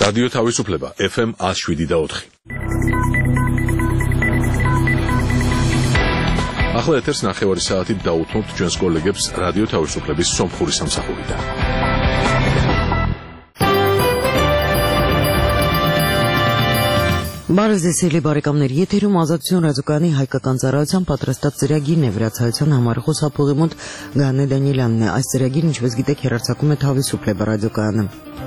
რადიო თავისუფლება FM 107.4. ახლა ეთერს ნახევარი საათით დაუთმობთ ჩვენს კოლეგებს რადიო თავისუფლების სომხური სამსახურიდან. Բարեզեսելի բարեկամներ, եթերում ազատություն ռադիոկայանի հայկական ծառայության պատրաստած ծրագիրն է, վրացայության համար խոսափողի մոտ Գանե Դանիելյանն է։ Այս ծրագիրը, ինչպես գիտեք, հեռարձակում է Თავისუფლება ռադիոկայանը։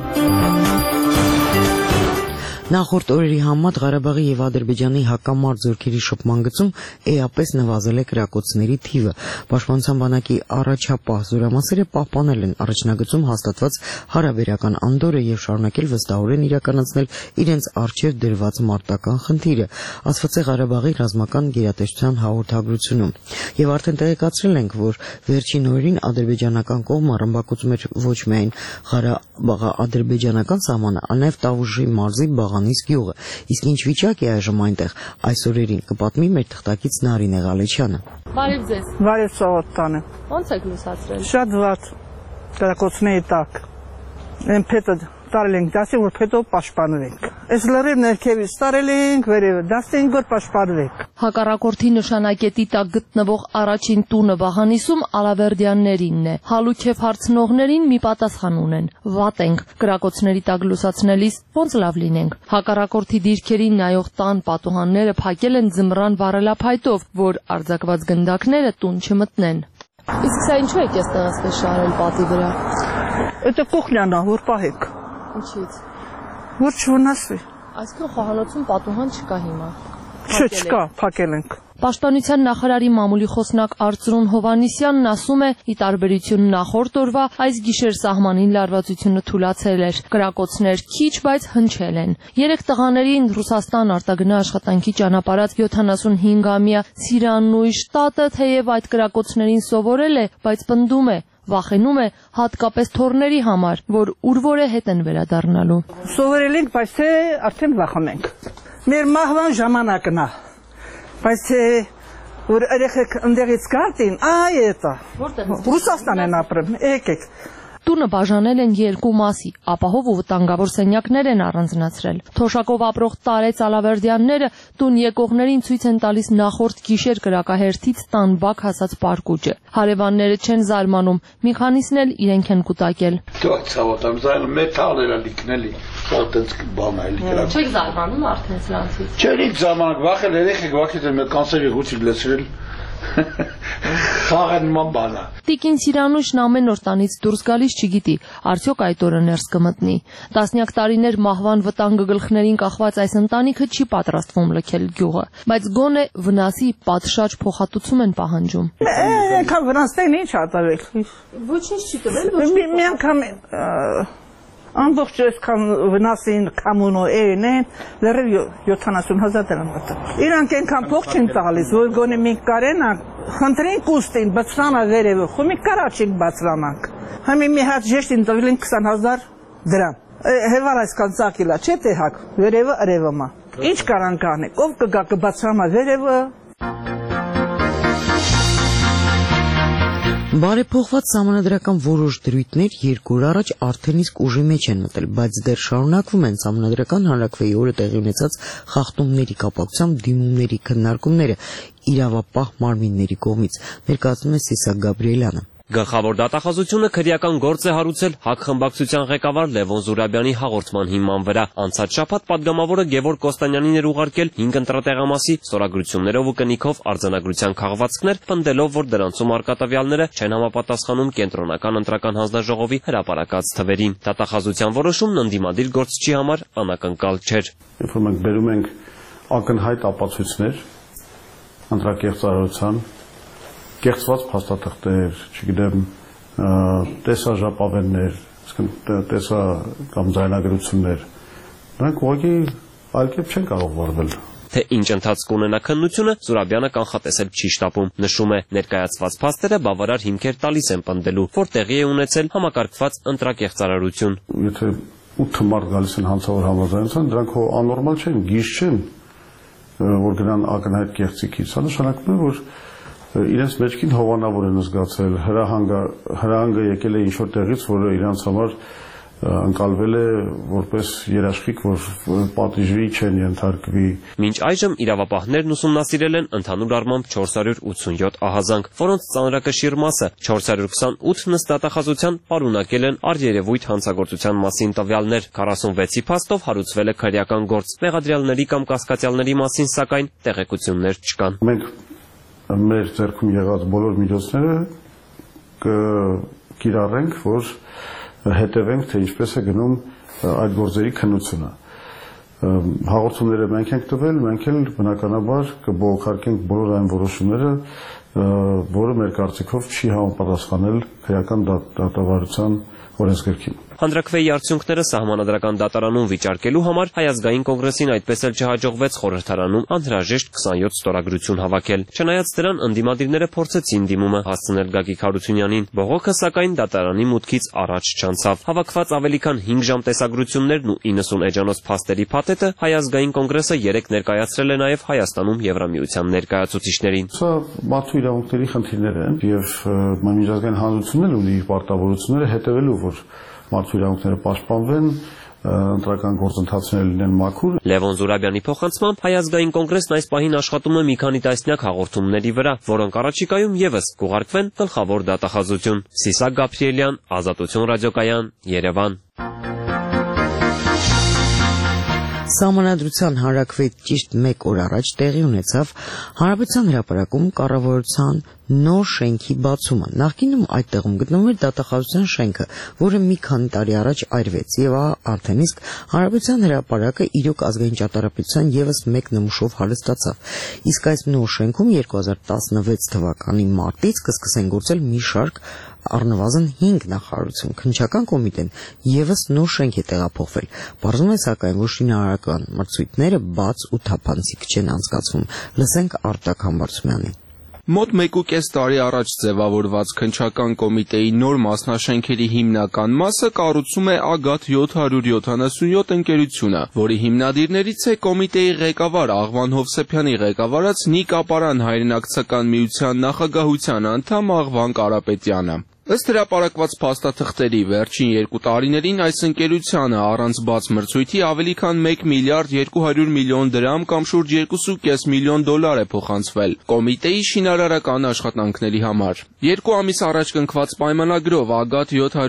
Նախորդ օրերի համեմատ Ղարաբաղի եւ Ադրբեջանի հակամարտ զորքերի շփման գծում էապես նվազել է կրակոցների թիվը։ Պաշտպանության բանակի առաջապահ զորամասերը պահպանել են առաջնագծում հաստատված հարաբերական անդորը եւ շարունակել վստահորեն իրականացնել իրենց արժեվ դրված մարտական խնդիրը, ասված է Ղարաբաղի ռազմական գերատեսչության հաղորդագրությունում։ Եվ արդեն տեղեկացրել ենք, որ վերջին օրերին ադրբեջանական կողմը ռմբակոծում էր ոչ միայն Ղարաբաղ-ադրբեջանական սահմանը, այլ նաեւ Տավուշի մարզի Բաղանիս գյուղը։ Իսկ ինչ վիճակ է այժմ այնտեղ, այս օրերին կպատմի մեր թղթակից Նարինե Ղալեչյանը։ Բարև ձեզ։ Բարև Սաղոթանը։ Ո՞նց եք լուսացրել։ Շատ վատ կրակոցների տակ։ Են փետը տարել ենք դասի, որ փետով պաշտպանվենք։ Այս լրիվ ներքևից տարել ենք, վերևը դասենք, որ պաշտպանվենք։ Հակառակորդի նշանակետի տակ գտնվող առաջին տունը Վաղանիսում Ալավերդյաններինն է։ Հալուքև հարցնողներին մի պատասխան ունեն։ Վատ ենք, կրակոցների տակ լուսացնելիս ոնց լավ լինենք։ Հակառակորդի դիրքերին նայող տան պատուհանները փակել են ձմռան վառելափայտով, որ արձակված գնդակները տուն չմտնեն։ Իսկ սա ինչու եք ստեղծել շարել պատի վրա։ Это կուխնյանա, որ պահեք։ Ինչից։ Որ չվնասվի։ Այսքան խոհանոցում պատուհան չկա հիմա։ Չկա, փակել ենք։ Պաշտպանության նախարարի մամուլի խոսնակ Արծրուն Հովանիսյանն ասում է, ի տարբերություն նախորդ օրվա, այս գիշեր սահմանին լարվածությունը թուլացել էր։ Կրակոցներ քիչ, բայց հնչել են։ 3 տղաներին Ռուսաստան արտագնա աշխատանքի ճանապարհած 75-ամյա Սիրանույշ տատը թեև այդ կրակոցներին սովորել է, բայց պնդում է, վախենում է հատկապես թորների համար, որ ուրվոր է հետ են վերադառնալու։ Սովորել ենք, բայց թե արդեն վախենենք։ Մեր մահվան ժամանակն է։ Բայց որ երեխեք ընդեղից գարտին, այ էտա։ Ռուսաստան են ապրում, եկեք։ Տունը բաժանել են 2 մասի, ապահով ու վտանգավոր սենյակներ են առանձնացրել։ Թոշակով ապրող Տարեց Ալավերդյանները տուն եկողներին ցույց են տալիս նախորդ գիշեր կրակահերթից տան բակ հասած պարկուճը։ Հարևանները չեն զարմանում, մի քանիսն էլ իրենք են կուտակել։ Ցավոտ, զայլ մետալ էր լիքնելի, այդպես բան այլ կրակ։ Չեք զարմանում արդեն սրանցից։ Չեք զարմանում, վախել երեխեք, վախել մեկ կանսեր եղուցի լեցրել։ Խաղն մամբանա։ Տիկին Սիրանուշն ամեն օր տանից դուրս գալիս չգիտի, արդյոք այդ օրը ներս կմտնի։ Տասնյակ տարիներ մահվան վտանգը գլխներին կախված այս ընտանիքը չի պատրաստվում լքել գյուղը, բայց գոնե վնասի պատշաճ փոխհատուցում են պահանջում։ Եկա վնասներին ինչ ատավեք։ Ոչինչ չի տվել, մի անգամ ամբողջ այսքան վնասին կամունո են, լրիվ 70,000 դրամ մտա։ Իրանք այնքան փող չեն տալիս, որ գոնե մենք կարենանք, խնդրենք ուստին, բացրանա վերևը, խումի կարաչենք բացրանանք։ Համի մի հատ ժեշտին տվել են 20,000 դրամ։ Հևար այսքան ծակիլա, չէ թե հակ, վերևը արևը։ Ինչ կարանք անենք, ով կգա կբացրանա վերևը։ Բարեփոխված սահմանադրական որոշ դրույթներ 2 օր առաջ արդեն իսկ ուժի մեջ են մտել, բայց դեռ շարունակվում են սահմանադրական հանրաքվեի օրը տեղի ունեցած խախտումների կապակցությամբ դիմումների քննարկումները իրավապահ մարմինների կողմից, ներկայացնում է Սիսակ Գաբրիելյանը։ Գլխավոր դատախազությունը քրեական գործ է հարուցել ՀԱԿ խմբակցության ղեկավար Լևոն Զուրաբյանի հաղորդման հիման վրա։ Անցած շաբաթ պատգամավորը Գևորգ Կոստանյանին էր ուղարկել 5 ընտրատեղամասի ստորագրություններով ու կնիքով արձանագրության քաղվածքներ, պնդելով, որ դրանցում առկա տվյալները չեն համապատասխանում կենտրոնական ընտրական հանձնաժողովի հրապարակած թվերին։ Դատախազության որոշումն ընդդիմադիր գործչի համար անակնկալ չէր։ Երբ մենք բերում ենք ակնհայտ ապացույցներ ընտրակեղծարարության կեղծված փաստաթղթեր, չգիտեմ, տեսաժապավեններ, տեսա կամ ձայնագրություններ, նրանք ուղղակի այլ կերպ չեն կարող վարվել։ Թե ինչ ընթացք ունենա քննությունը, Զուրաբյանը կանխատեսել չի շտապում։ Նշում է, ներկայացված փաստերը բավարար հիմքեր տալիս են պնդելու, որ տեղի է ունեցել համակարգված ընտրակեղծարարություն։ Եթե 8 մարդ գալիս են հանցավոր համաձայնության, դրանք աննորմալ չեն, գիժ չեն, որ գնան ակնհայտ կեղծիքից։ Սա նշանակում է, որ իրենց մեջքին հովանավոր են զգացել, հրահանգը եկել է ինչ-որ տեղից, որը իրանց համար ընկալվել է որպես երաշխիք, որ պատիժի չեն ենթարկվի։ Մինչ այժմ իրավապահներն ուսումնասիրել են ընդհանուր առմամբ 487 ահազանգ, որոնց ծանրակշիռ մասը 428 նստատախազության պարունակել են առերևույթ հանցագործության մասին տվյալներ, 46-ի փաստով հարուցվել է քրեական գործ, մեղադրյալների կամ կասկածյալների մասին սակայն տեղեկություններ չկան։ Մենք մեր ձեռքում եղած բոլոր միջոցները կկիրառենք, որ հետևենք, թե ինչպես է գնում այդ գործերի քննությունը։ Հաղորդումները մենք ենք տվել, մենք էլ բնականաբար կբողոքարկենք բոլոր այն որոշումները, որը մեր կարծիքով չի համապատասխանել քրեական դատավարության օրենսգրքին։ Հանրաքվեի արդյունքները սահմանադրական դատարանում վիճարկելու համար Հայ ազգային կոնգրեսին այդպես էլ չհաջողվեց խորհրդարանում անհրաժեշտ 27 ստորագրություն հավաքել։ Չնայած դրան ընդդիմադիրները փորձեցին դիմումը հասցնել Գագիկ Հարությունյանին, բողոքը սակայն դատարանի մուտքից առաջ չանցավ։ Հավաքված ավելի քան 5 ժամ տեսագրություններն ու 90 էջանոց փաստերի փաթեթը Հայ ազգային կոնգրեսը երեկ ներկայացրել է նաև Հայաստանում Եվրամիության ներկայացուցիչներին։ Սա մարդու իրավունքների խնդիրներ են եւ միջազգային հանրությունն էլ ունի իր պարտավորությունները հետևելու, որ մարդու իրավունքները պաշտպանվեն, ընտրական գործընթացները լինեն մաքուր։ Լևոն Զուրաբյանի փոխանցմամբ Հայ ազգային կոնգրեսն այս պահին աշխատում է մի քանի տասնյակ հաղորդումների վրա, որոնք առաջիկայում եւս կուղարկվեն գլխավոր դատախազություն։ Սիսակ Գաբրիելյան, Ազատություն ռադիոկայան, Երևան։ Սահմանադրության հանրաքվեից ճիշտ 1 օր առաջ տեղի ունեցավ Հանրապետության հրապարակում կառավարության նոր շենքի բացումը։ Նախկինում այդտեղում գտնվում էր դատախազության շենքը, որը մի քանի տարի առաջ այրվեց, եւ արդեն իսկ Հանրապետության հրապարակը իրոք ազգային ճարտարապետության եւս մեկ նմուշով հարստացավ։ Իսկ այս նոր շենքում 2016 թվականի մարտից կսկսեն գործել մի շարք առնվազն 5 նախարարություն։ Քննչական կոմիտեն եւս նոր շենք է տեղափոխվել։ Պարզվում է սակայն, որ շինարարական մրցույթները բաց ու թափանցիկ չեն անցկացվում։ Լսենք Արտակ Համբարձումյանին։ Մոտ 1.5 տարի առաջ ձևավորված քննչական կոմիտեի նոր մասնաշենքերի հիմնական մասը կառուցում է Ագատ 777 ընկերությունը, որի հիմնադիրներից է կոմիտեի ղեկավար Աղվան Հովսեփյանի ղեկավարած Նիկ Ապարան հայրենակցական միության նախագահության անդամ Աղվան Կարապետյանը։ Ըստ հրապարակված փաստաթղթերի վերջին 2 տարիներին այս ընկերությանը առանց բաց մրցույթի ավելի քան 1 միլիարդ 200 միլիոն դրամ կամ շուրջ 2.5 միլիոն դոլար է փոխանցվել կոմիտեի շինարարական աշխատանքների համար։ 2 ամիս առաջ կնքված պայմանագրով Ագատ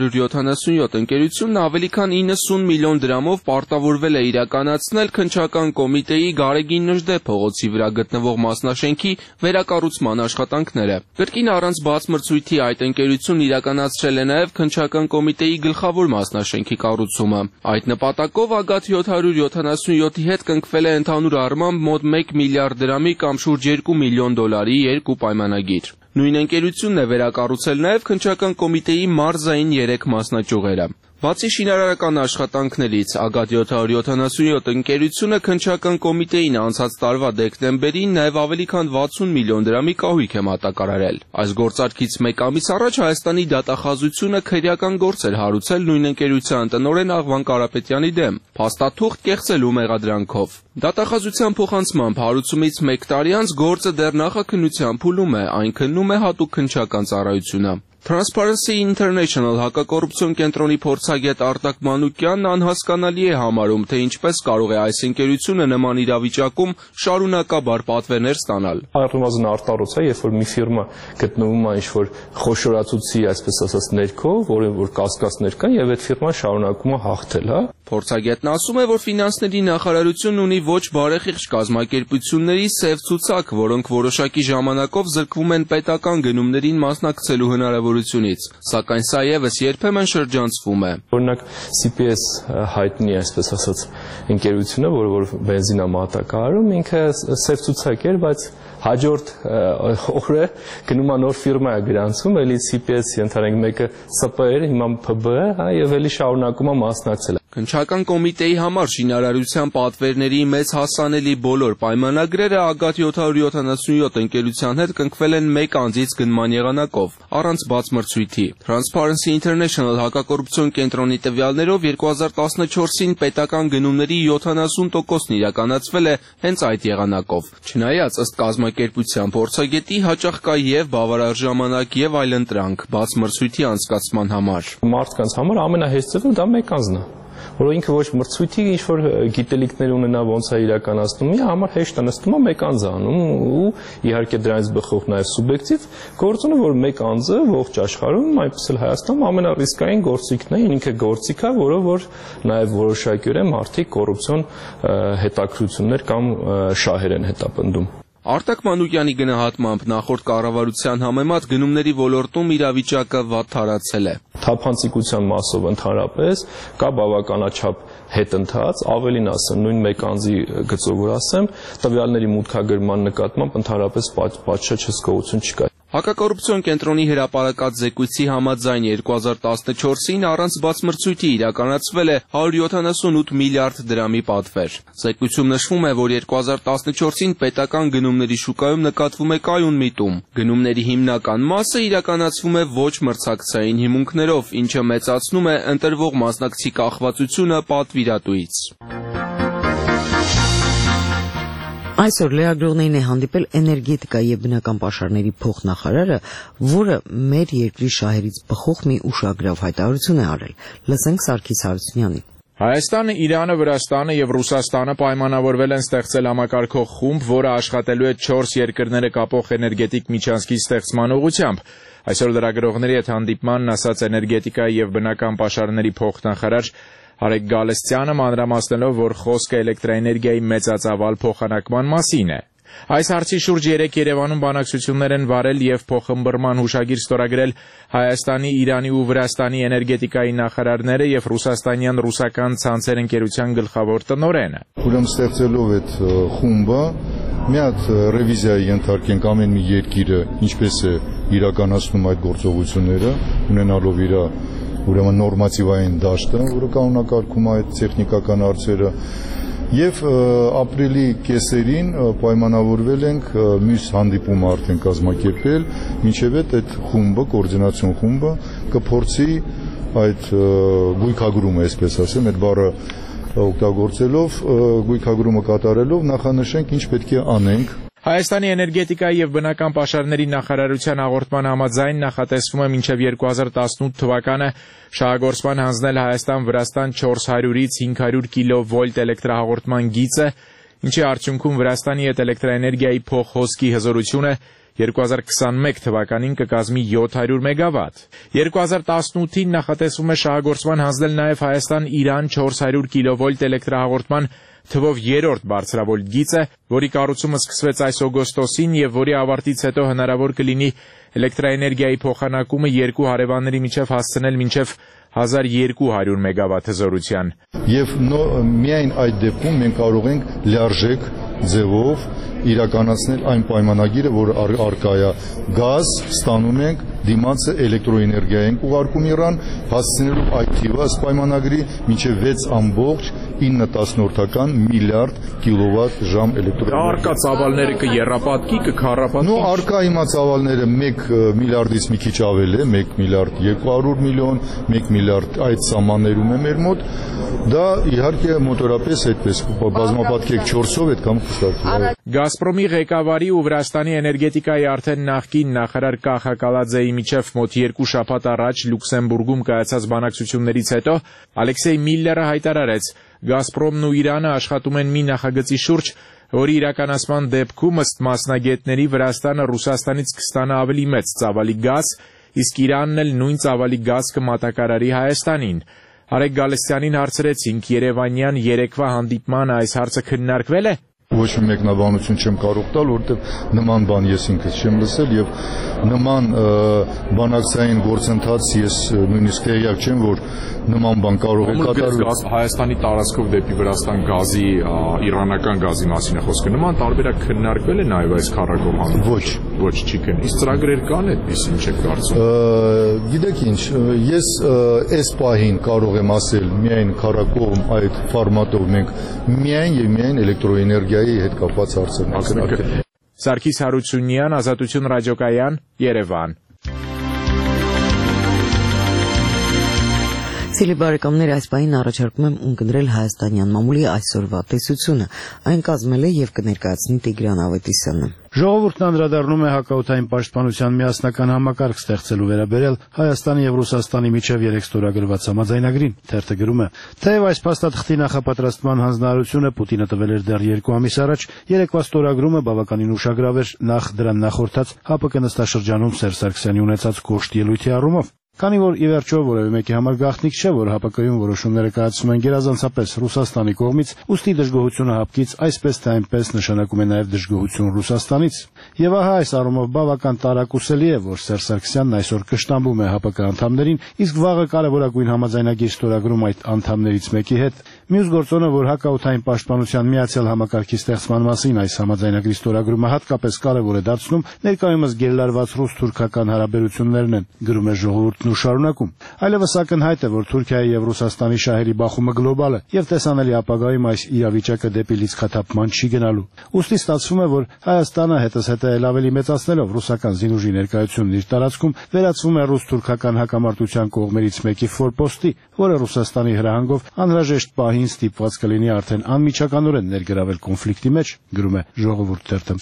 777 ընկերությունն ավելի քան 90 միլիոն դրամով պարտավորվել է իրականացնել քննչական կոմիտեի Գարեգին Նժդե փողոցի վրա գտնվող մասնաշենքի վերակառուցման աշխատանքները։ Կրկին առանց բաց մրցույթի այդ ընկերությունն իրականացրել է նաև քննչական կոմիտեի գլխավոր մասնաշենքի կառուցումը։ Այդ նպատակով Ագատ 777-ի հետ կնքվել է ընդհանուր առմամբ մոտ 1 միլիարդ դրամի կամ շուրջ 2 միլիոն դոլարի 2 պայմանագիր։ Նույն ընկերությունն է վերակառուցել նաև քննչական կոմիտեի մարզային 3 մասնաճյուղերը։ Բացի շինարարական աշխատանքներից, Ագատ 777 ընկերությունը քննչական կոմիտեին անցած տարվա դեկտեմբերին նաև ավելի քան 60 միլիոն դրամի կահույք է մատակարարել։ Այս գործարքից 1 ամիս առաջ Հայաստանի դատախազությունը քրեական գործ էր հարուցել նույն ընկերության տնօրեն Աղվան Կարապետյանի դեմ, փաստաթուղթ կեղծելու մեղադրանքով։ Դատախազության փոխանցմամբ հարուցումից 1 տարի անց գործը դեռ նախաքննության փուլում է, այն քննում է հատուկ քննչական ծառայությունը։ Transparency International հակակոռուպցիոն կենտրոնի փորձագետ Արտակ Մանուկյանն անհասկանալի է համարում, թե ինչպես կարող է այս ընկերությունը նման իրավիճակում շարունակաբար պատվերներ ստանալ։ Առնվազն արտարոց է, երբ որ մի ֆիրմա գտնվում է ինչ-որ խոշորացուցի, այսպես ասած, ներքո, որ կասկածներ կան, եւ այդ ֆիրման շարունակում է հաղթել, հա։ Փորձագետն ասում է, որ ֆինանսների նախարարությունն ունի ոչ բարեխիղճ կազմակերպությունների սև ցուցակ, որոնք որոշակի ժամանակով զրկվում են պետական գնումներին մասնակցելու հնարավորությունից, սակայն սա եւս երբեմն շրջանցվում է։ Օրինակ CPS հայտնի, այսպես ասած, ընկերությունը, որ բենզին է մատակարարում, ինքը սև ցուցակ էր, բայց հաջորդ օրը գնում է նոր ֆիրմա է գրանցում, էլի CPS-ի ընդհանրենք մեկը ՍՊ էր, հիմա ՓԲ է, հա, եւ էլի շարունակում է մասնակցել։ Քննչական կոմիտեի համար շինարարության պատվերների մեծ հասանելի բոլոր պայմանագրերը ԱԳԱՏ 777 ընկերության հետ կնքվել են 1 անձից գնման եղանակով, առանց բաց մրցույթի։ Transparency International հակակոռուպցիոն կենտրոնի տվյալներով 2014-ին պետական գնումների 70%-ն իրականացվել է հենց այդ եղանակով։ Չնայած ըստ կազմակերպության փորձագետի հաճախ կա եւ բավարար ժամանակ եւ այլընտրանք բաց մրցույթի անցկացման համար։ Մարդկանց համար ամենահեշտ ձևը դա 1 անձն է, որ ինքը ոչ մրցույթի ինչ-որ գիտելիքներ ունենա ոնց է իրականացնում, իր համար հեշտ է նստում 1 անձ անում ու իհարկե դրանից բխող նաև սուբյեկտիվ գործոնը, որ 1 անձը ողջ աշխարհում, այնպես էլ Հայաստանում ամենառիսկային գործիքն է, ինքը գործիք է, որով որ նաև որոշակիորեն մարդիկ կոռուպցիոն հետաքրքրություններ կամ շահեր են հետապնդում։ Արտակ Մանուկյանի գնահատմամբ նախորդ կառավարության համեմատ գնումների ոլորտում իրավիճակը վատ թարացել է։ Թափանցիկության մասով ընդհանրապես կա բավականաչափ հետընթաց, ավելին ասեմ, նույն 1 անձի գծով որ ասեմ, տվյալների մուտքագրման նկատմամբ ընդհանրապես պատշաճ հսկողություն չկա։ Հակակոռուպցիոն կենտրոնի հրապարակած զեկույցի համաձայն 2014-ին առանց բաց մրցույթի իրականացվել է 178 միլիարդ դրամի պատվեր։ Զեկույցում նշվում է, որ 2014-ին պետական գնումների շուկայում նկատվում է կայուն միտում։ Գնումների հիմնական մասը իրականացվում է ոչ մրցակցային հիմունքներով, ինչը մեծացնում է ընտրվող մասնակցի կախվածությունը պատվիրատուից։ Այսօր լրագրողներին է հանդիպել էներգետիկա եւ բնական պաշարների փոխնախարարը, որը մեր երկրի շահերից բխող մի ուշագրավ հայտարարություն է արել։ Լսենք Սարգիս Հարությունյանին։ Հայաստանը, Իրանը, Վրաստանը եւ Ռուսաստանը պայմանավորվել են ստեղծել համակարգող խումբ, որը աշխատելու է 4 երկրները կապող էներգետիկ միջանցքի ստեղծման ուղղությամբ։ Այսօր լրագրողների հետ հանդիպմանն ասաց էներգետիկա եւ բնական պաշարների փոխնախարար Արեգ Գալստյանը, մանրամասնելով, որ խոսքը էլեկտրաէներգիայի մեծածավալ փոխանակման մասին է։ Այս հարցի շուրջ 3 Երևանում բանակցություններ են վարել եւ փոխըմբռնման հուշագիր ստորագրել Հայաստանի, Իրանի ու Վրաստանի էներգետիկայի նախարարները եւ ռուսաստանյան ռուսական ցանցեր ընկերության գլխավոր տնօրենը։ Ուրեմն ստեղծելով այդ խումբը մի հատ ռևիզիայի ենթարկենք ամեն մի երկիրը ինչպես է իրականացնում այդ գործողությունները, ունենալով իր ուրեմն նորմատիվային դաշտը, որը կանոնակարգում է այդ տեխնիկական հարցերը, եւ ապրիլի կեսերին պայմանավորվել ենք մյուս հանդիպումը արդեն կազմակերպել, մինչեւ այդ խումբը, կոորդինացիոն խումբը կփորձի այդ գույքագրումը, այսպես ասեմ, այդ բառը օգտագործելով, գույքագրումը կատարելով նախանշենք ինչ պետք է անենք։ Հայաստանի էներգետիկայի եւ բնական պաշարների նախարարության հաղորդման համաձայն նախատեսվում է մինչեւ 2018 թվականը շահագործման հանձնել Հայաստան-Վրաստան 400-ից 500 կիլովոլտ էլեկտրահաղորդման գիծը, ինչի արդյունքում Վրաստանի հետ էլեկտրաէներգիայի փոխհոսքի հզորությունը 2021 թվականին կկազմի 700 մեգավատ։ 2018-ին նախատեսվում է շահագործման հանձնել նաև Հայաստան-Իրան 400 կիլովոլտ էլեկտրահաղորդման թվով 3-րդ բարձրավոլտ գիծը, որի կառուցումը սկսվեց այս օգոստոսին եւ որի ավարտից հետո հնարավոր կլինի էլեկտրաէներգիայի փոխանակումը երկու հարևանների միջև հասցնել մինչև 1200 մեգավատ հզորության։ Եվ միայն այդ դեպքում մենք կարող ենք լիարժեք ձևով իրականացնել այն պայմանագիրը, որ արկա է գազ ստանում ենք, դիմացը էլեկտրոէներգիա ենք ուղարկում Իրան, հասցնելու այդ թիվը ըստ պայմանագրի մինչև 6.9 միլիարդ կիլովատ ժամ էլեկտրոէներգիա։ Արկա ծավալները կեռապատկի, կքառապատկի։ Նո, արկա հիմա ծավալները 1 միլիարդից մի քիչ ավել է, 1 միլիարդ 200 միլիոն, 1 միլիարդ այդ սահմաններում է մեր մոտ։ Դա իհարկե մոտորապես այդպես բազմապատկեք 4-ով այդքան կստացվի։ Գազպրոմի ղեկավարի ու Վրաստանի էներգետիկայի արդեն նախկին նախարար Կախա Կալաձեի միջև մոտ 2 շաբաթ առաջ Լյուքսեմբուրգում կայացած բանակցություններից հետո Ալեքսեյ Միլլերը հայտարարեց. Գազպրոմն ու Իրանը աշխատում են մի նախագծի շուրջ, որի իրականացման դեպքում ըստ մասնագետների Վրաստանը Ռուսաստանից կստանա ավելի մեծ ծավալի գազ, իսկ Իրանն էլ նույն ծավալի գազ կմատակարարի Հայաստանին։ Արեգ Գալստյանին հարցրեցինք՝ Երևանյան երեկվա հանդիպմանը այս հարցը քննարկվել է։ ոչ մի մեկնաբանություն չեմ կարող տալ, որովհետև նման բան ես ինքս չեմ լսել եւ նման բանակցային գործընթաց ես նույնիսկ տեղյակ չեմ, որ նման բան կարող է կատարվել։ Հայաստանի տարածքով դեպի Վրաստան գազի, իրանական գազի մասին է խոսքը։ Նման տարբերակ քննարկվել է նաև այս քառակողմ հանդիպումում։ Ոչ, չի քննի։ Իսկ ծրագրեր կան այդպես ինչ եք կարծում։ Գիտեք ինչ, ես այս պահին կարող եմ ասել միայն քառակողմ այդ ֆորմատով մենք միայն եւ միայն էլեկտրոէներգիայի հետ կապված հարցեր։ Սարգիս Հարությունյան, Ազատություն ռադիոկայան, Երևան։ Սիրելի բարեկամներ, այս պահին առաջարկում եմ ունկնդրել հայաստանյան մամուլի այսօրվա տեսությունը։ Այն կազմել է եւ կներկայացնի Տիգրան Ավետիսյանը։ Ժողովուրդն անդրադառնում է հակաօդային պաշտպանության միասնական համակարգ ստեղծելու վերաբերյալ Հայաստանի եւ Ռուսաստանի միջև 3 ստորագրված համաձայնագրին։ Թերթը գրում է. Թեև այս փաստաթղթի նախապատրաստման հանձնարարությունը Պուտինը տվել էր դեռ 2 ամիս առաջ, երեկվա ստորագրումը բավականին ուշագրավ էր նախ դրան նախորդած ՀԱՊԿ նստաշրջանում Սերժ Սարգսյանի ունեցած կոշտ ելույթի առումով։ Քանի որ ի վերջո որևէ մեկի համար գաղտնիք չէ, որ ՀԱՊԿ-ում որոշումները կայացվում են գերազանցապես Ռուսաստանի կողմից, ուստի դժգոհությունը ՀԱՊԿ-ից այսպես թե այնպես նշանակում է նաև դժգոհություն Ռուսաստանից։ Եվ ահա այս առումով բավական տարակուսելի է, որ Սերժ Սարգսյանն այսօր կշտամբում է ՀԱՊԿ անդամներին, իսկ վաղը կարևորագույն համաձայնագիր ստորագրում այդ անդամներից մեկի հետ։ Մյուս գործոնը, որ հակաօդային պաշտպանության միացյալ համակարգի ստեղծման մասին այս համաձայնագրի ստորագրումը հատկապես կարևոր է դարձնում, ներկայումս գերլարված ռուս-թուրքական հարաբերություններն են, գրում է ժողովուրդն ու շարունակում։ Այլևս ակնհայտ է, որ Թուրքիայի եւ Ռուսաստանի շահերի բախումը գլոբալ է եւ տեսանելի ապագայում այս իրավիճակը դեպի լիցքաթափման չի գնալու։ Ուստի ստացվում է, որ Հայաստանը հետզհետե էլ ավելի մեծացնելով ռուսական զինուժի ներկայությունն իր տարածքում վերածվում է ռուս-թուրքական հակամարտության կողմերից մեկի ֆորպոստի, որը Ռուսաստանի հրահանգով անհրաժեշտ պահին ստիպված կլինի արդեն անմիջականորեն ներգրավել կոնֆլիկտի մեջ, գրում է Ժողովուրդ թերթը։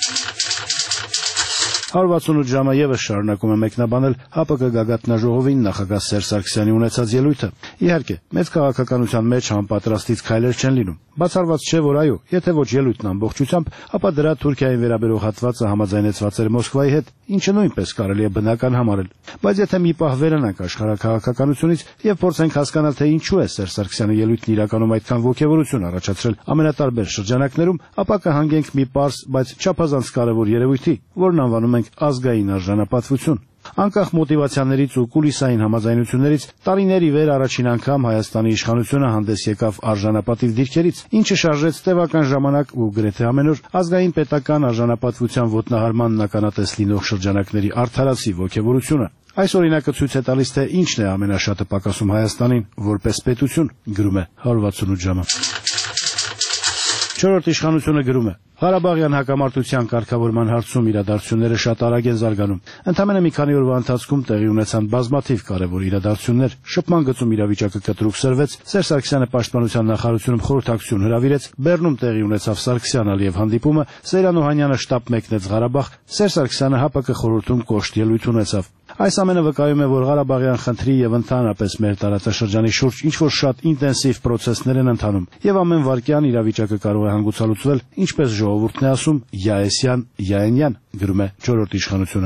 168 ժամը եւս շարունակում է մեկնաբանել ՀԱՊԿ գագաթնաժողովին նախագահ Սերժ Սարգսյանի ունեցած ելույթը։ Իհարկե, մեծ քաղաքականության մեջ անպատրաստից քայլեր չեն լինում։ Բացառված չէ, որ այո, եթե ոչ ելույթն ամբողջությամբ, ապա դրա Թուրքիային վերաբերող հատվածը համաձայնեցված էր Մոսկվայի հետ, ինչը նույնպես կարելի է բնական համարել։ Բայց եթե մի պահ վերանանք աշխարհաքաղաքականությունից եւ փորձենք հասկանալ, թե ինչու է Սերժ Սարգսյանի ելույթն իրականում այդքան ոգևորություն առաջացրել ամենատարբեր շրջանակներում, ապա կհանգենք մի պարզ, բայց չափազանց կարևոր երևույթի, որն անվանում ենք ազգային արժանապատվություն։ Անկախ մոտիվացիաներից ու կուլիսային համաձայնություններից տարիների վեր առաջին անգամ Հայաստանի իշխանությունը հանդես եկավ արժանապատիվ դիրքերից, ինչը շարժեց տևական ժամանակ ու գրեթե ամեն օր ազգային պետական արժանապատվության ոտնահարմանն ականատես լինող շրջանակների արդարացի ոգևորությունը։ Այս օրինակը ցույց է տալիս, թե ինչն է ամենաշատը պակասում Հայաստանին որպես պետություն, գրում է 168 ժամը։ Չորրորդ իշխանությունը գրում է. Ղարաբաղյան հակամարտության կարգավորման հարցում իրադարձությունները շատ արագ են զարգանում։ Ընդամենը մի քանի օրվա ընթացքում տեղի ունեցան բազմաթիվ կարևոր իրադարձություններ։ Շփման գծում իրավիճակը կտրուկ սրվեց, Սերժ Սարգսյանը պաշտպանության նախարարությունում խորհրդակցություն հրավիրեց, Բեռնում տեղի ունեցավ Սարգսյան-Ալիև հանդիպումը, Սեյրան Օհանյանը շտաբ մեկնեց Ղարաբաղ, Սերժ Սարգսյանը ՀԱՊԿ խորհրդում կոշտ ելույթ ունեցավ։ Այս ամենը վկայում է, որ Ղարաբաղյան խնդրի եւ ընդհանրապես մեր տարածաշրջանի շուրջ ինչ-որ շատ ինտենսիվ պրոցեսներ են ընթանում, եւ ամեն վայրկյան իրավիճակը կարող է հանգուցալուծվել, ինչպես ժողովուրդն է ասում, Յաեսյան, Յաենյան, գրում է չորրորդ իշխանությունը։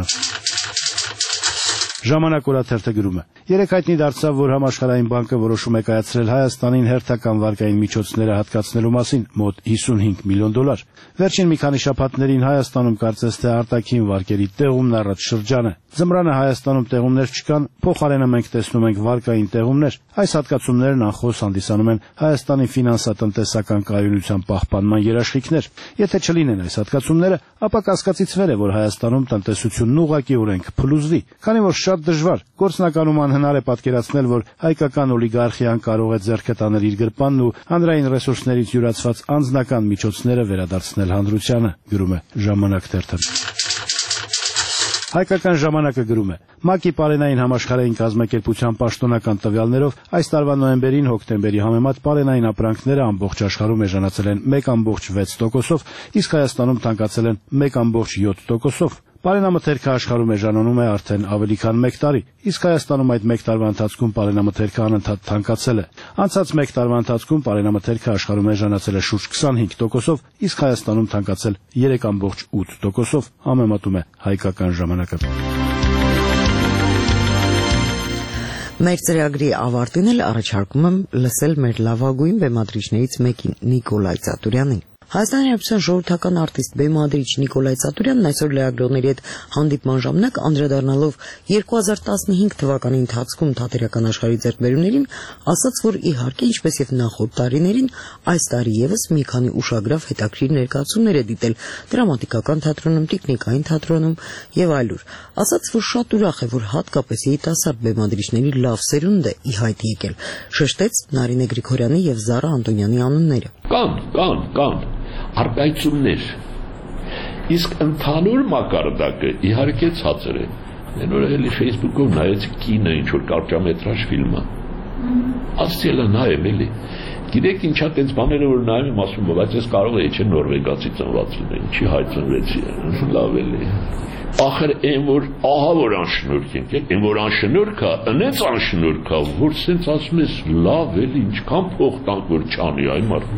Ժամանակ օրաթերթը գրում է. Երեք հայտնի դարձավ, որ Համաշխարհային բանկը որոշում է կայացրել Հայաստանին հերթական վարկային միջոցները հատկացնելու մասին մոտ $55 միլիոն։ Վերջին մի քանի շաբաթներին Հայաստանում կարծես թե արտաքին վարկերի տեղումն առաջ շրջան է։ Ձմռանը Հայաստանում տեղումներ չկան, փոխարենը մենք տեսնում ենք վարկային տեղումներ։ Այս հատկացումներն անխոս հանդիսանում են Հայաստանի ֆինանսատնտեսական կայունության պահպանման երաշխիքներ։ Եթե չլինեն այս հատկացումները, ապա կասկածից վեր է, որ Հայաստանում տնտեսությունն ուղղակիորեն կփլուզվի, քանի որ շատ դժվար, գործնականում անհնար է պատկերացնել, որ հայկական օլիգարխիան կարող է ձեռքը տանել իր գրպանն ու հանրային ռեսուրսներից յուրացված անձնական միջոցները վերադարձնել հանրությանը, գրում է Ժամանակ թերթը։ Հայկական ժամանակը գրում է. ՄԱԿ-ի պարենային համաշխարհային կազմակերպության պաշտոնական տվյալներով այս տարվա նոյեմբերին հոկտեմբերի համեմատ պարենային ապրանքները ամբողջ աշխարհում էժանացել են 1.6%-ով, իսկ Հայաստանում թանկացել են 1.7%-ով։ Պարենամթերքը աշխարհում էժանանում է արդեն ավելի քան 1 տարի, իսկ Հայաստանում այդ 1 տարվա ընթացքում պարենամթերքը անընդհատ թանկացել է։ Անցած 1 տարվա ընթացքում պարենամթերքը աշխարհում էժանացել է շուրջ 25%-ով, իսկ Հայաստանում թանկացել 3.8%-ով, համեմատում է Հայկական ժամանակը։ Մեր ծրագրի ավարտին էլ առաջարկում եմ լսել մեր լավագույն բեմադրիչներից մեկին՝ Նիկոլայ Ծատուրյանին։ Հայաստանի Հանրապետության ժողովրդական արտիստ բեմադրիչ Նիկոլայ Ծատուրյանն այսօր լրագրողների հետ հանդիպման ժամանակ անդրադառնալով 2015 թվականի ընթացքում թատերական աշխարհի ձեռքբերումներին, ասաց, որ իհարկե ինչպես եւ նախորդ տարիներին, այս տարի եւս մի քանի ուշագրավ հետաքրքիր ներկայացումներ է դիտել դրամատիկական թատրոնում, տեխնիկային թատրոնում եւ այլուր։ Ասաց, որ շատ ուրախ է, որ հատկապես երիտասարդ բեմադրիչների լավ սերունդ է ի հայտ եկել։ Շեշտեց Նարինե Գրիգորյանի եւ Զարա Անտոնյանի անունները։ Կան արտահայտություններ, իսկ ընդհանուր մակարդակը իհարկե ցածր է։ Նոր էլի Facebook-ով նայեցի կինը ինչ-որ կարճամետրաժ ֆիլմը։ Ասելա նայեմ էլի։ Գիտեք ինչա տենց բաները որ նայում եմ ասում, բայց ես կարող էի չէ նորվեգացի ծնված լինել, ինչի հայ ծնվեցի, լավ էլի։ Ախր այն որ ահա որ անշնորհք ենք, այն որ անշնորհք է, այնց անշնորհք է, որ սենց ասում ես լավ էլի ինչքան փող տանք որ չանի այ մարդ։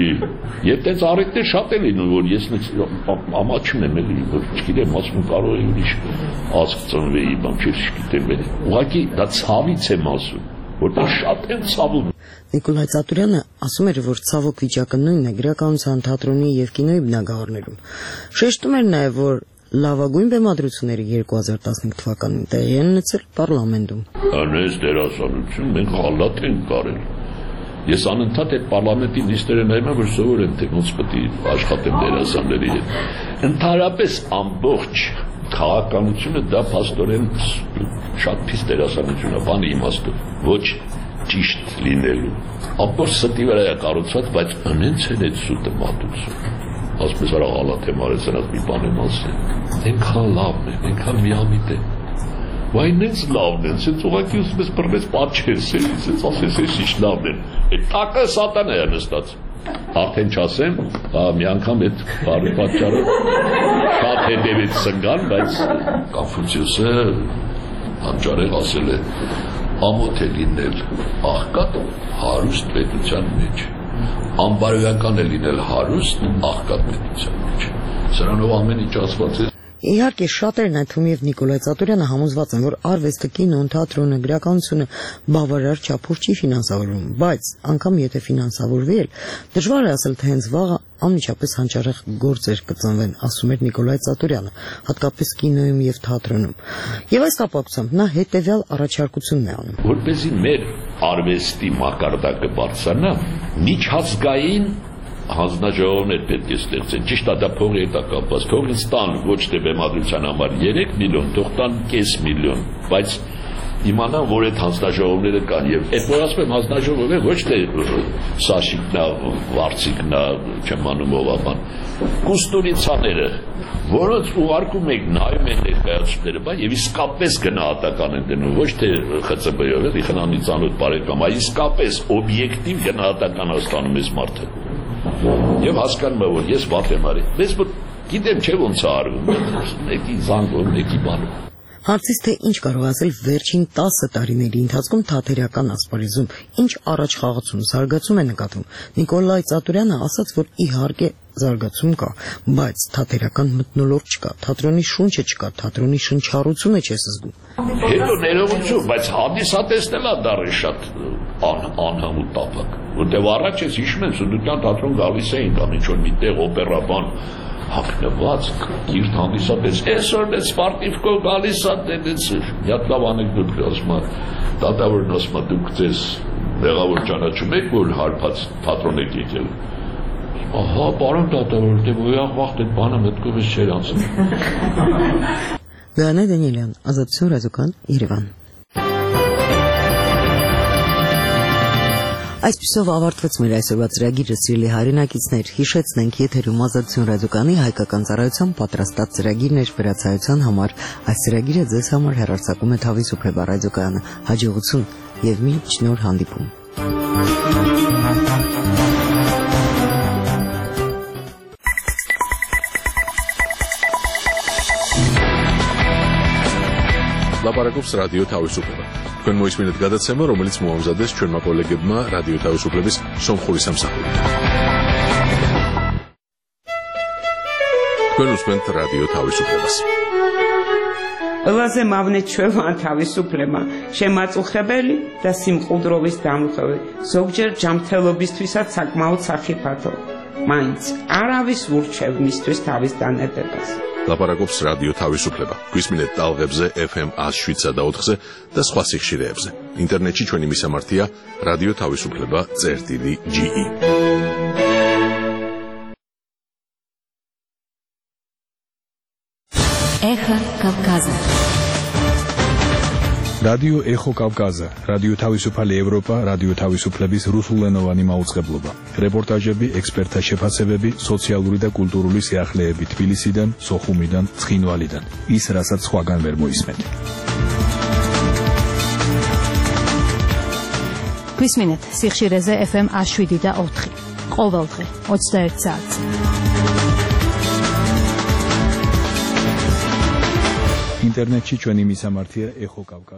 Եվ տենց առիթներ շատ են լինում, որ ես ամաչում եմ էլի, որ չգիտեմ, ասում կարող է ուրիշ ազգ ծնվեի, բան չգիտեմ էլի։ Ուղղակի դա ցավից եմ ասում, որտեղ շատ են ցավում։ Նիկոլայ Ծատուրյանը ասում էր, որ ցավոք վիճակը նույնն է գրականության, թատրոնի եւ կինոյի բնագավառներում։ Շեշտում էր նաեւ, որ լավագույն բեմադրությունները 2015 թվականին տեղի են ունեցել պարլամենտում։ Անես դերասանություն մենք խալատ ենք կարել։ Ես անընդհատ այդ պարլամենտի նիստերը նայում եմ, որ սովոր եմ թե ոնց պետք է աշխատեմ դերասանների հետ։ Ընդհանրապես ամբողջ քաղաքականությունը դա փաստորեն շատ փիս դերասանություն է, բանի իմաստով, ոչ ճիշտ լինելու։ Ապոր ստի վրա է կառուցված, բայց անենց են այդ սուտը մատուցում։ Ասպես արա ալատ եմ արել սրանց մի բան եմ ասել, ենքան լավն է, ենքան միամիտ է, վայն ենց լավն են, սենց ուղակի ուսպես պրվեց պատչես է, սենց ասես ես իշ լավն են, այդ տակը սատան է նստած, արդեն չասեմ, մի անգամ այդ բարի պատճառը շատ հետևից սնգան, բայց Կոնֆուցիոսը հանճարեղ ասել է, ամոթ է լինել աղքատ հարուստ պետության մեջ, անբարոյական է լինել հարուստ աղքատ պետության մեջ։ Սրանով ամեն ինչ ասված է։ Իհարկե շատերն այդ թվում եւ Նիկոլայ Ծատուրյանը համոզված են, որ արվեստը, կինոն, թատրոնը, գրականությունը բավարար չափով չի ֆինանսավորվում, բայց անգամ եթե ֆինանսավորվի էլ, դժվար է ասել, թե հենց վաղը անմիջապես հանճարեղ գործեր կծնվեն, ասում էր Նիկոլայ Ծատուրյանը, հատկապես կինոյում եւ թատրոնում։ Եվ այս կապակցությամբ նա հետեւյալ առաջարկությունն է անում. Որպեսզի մեր արվեստի մակարդակը բարձրանա, միջազգային հանձնաժողովներ պետք է ստեղծեն, ճիշտ է դա փողի հետ կապված, թող ստան ոչ թե բեմադրության համար 3 միլիոն, թող տան 5 միլիոն, բայց իմանան, որ այդ հանձնաժողովները կան եւ այդ որ ասում եմ հանձնաժողովը ոչ թե Սաշիկն է, Վարդիկն է, չեմ անում ովաբան, կուստուրիցաները, որոնց ուղարկում եք նայում են ներկայացումները, բայց եւ իսկապես գնահատական են դնում, ոչ թե ԽՑԲ-ով, էլի խնամի ծանոթ բարեկամ, այլ իսկապես օբյեկտիվ գնահատական ստանում ես մարդը։ Եվ հասկանում եմ, որ ես վատ եմ արել։ Ես գիտեմ չէ ոնց է արվում, մեկի զանգով, մեկի բանում։ Հարցից թե ինչ կարող ասել վերջին 10 տարիների ընթացքում թատերական ասպարեզում, ինչ առաջխաղացում, զարգացում է նկատվում։ Նիկոլայ Ծատուրյանը ասաց, որ իհարկե զարգացում կա, բայց թատերական մթնոլորտ չկա, թատրոնի շունչը չկա, թատրոնի շնչառությունը չես զգում։ Հետո ներողություն, բայց հանդիսատեսն էլ դառը շատ անհամուտ տափակ, որտեղ առաջ ես հիշում եմ Սունդուկյան թատրոն գալիս էին կամ ինչ-որ միտեղ օպերաբան հագնված, կիրթ հանդիսատես, այսօր դες սպարտիվկով գալիս է դες մի հատ լավ անեկդոտ ասում է, դատավորն ասում է դուք ձեզ մեղավոր ճանաչում եք, որ հարբած թատրոն եք եկել։ Ահա, պարոն դատավոր, դե ոյախ վաղտ այդ բանը մտքովս չէր անցնում։ Լեոնիդ Դանիելյան, Ազատություն ռադիոկան, Երևան։ Այսպիսով ավարտվեց մեր այսօրվա ծրագիրը, սիրելի հայրենակիցներ, հիշեցնենք եթերում Ազատություն ռադիոկանի հայկական ծառայության պատրաստած ծրագիրներ վերացայության համար։ Այս ծրագիրը ձեզ համար հեռարձակում է Թավիսուփեբա ռադիոկայանը։ Հաջողություն եւ մինչ նոր հանդիպում։ Լապարակობს ռադիո Թավիսուփեբա։ Თქვენ მოისმინეთ გადაცემა, რომელიც მოამზადეს ჩვენმა კოლეგებმა რადიო თავისუფლების სომხური სამსახური. თქვენ უსმენთ რადიო თავისუფლებას. ყველაზე მავნეჩვევა თავისუფლება, შემაწუხებელი და სიმყუდროვის დამხები, ზოგჯერ ჯანმრთელობისთვისაც საკმაოდ სახიფათო. მაინც არავის ურჩევ მისთვის თავის დანებებას. ლაპარაკობს რადიო თავისუფლება. გვისმინეთ ტალღებზე FM 107 და 4-ზე და სხვა სიხშირეებზე. ინტერნეტში ჩვენი მისამართია რადიო თავისუფლება.ge. Эхо Кавказа. რადიო ეხო კავკაზა, რადიო თავისუფალი ევროპა, რადიო თავისუფლების რუსულენოვანი მაუწყებლობა. რეპორტაჟები, ექსპერტთა შეფასებები, სოციალური და კულტურული სიახლეები თბილისიდან, სოხუმიდან, ცხინვალიდან. ის, რასაც სხვაგან ვერ მოისმენთ. გვისმინეთ სიხშირეზე FM 107 და 4. ყოველდღე 21 საათზე. ინტერნეტში ჩვენი მისამართია ეხო კავკაზა.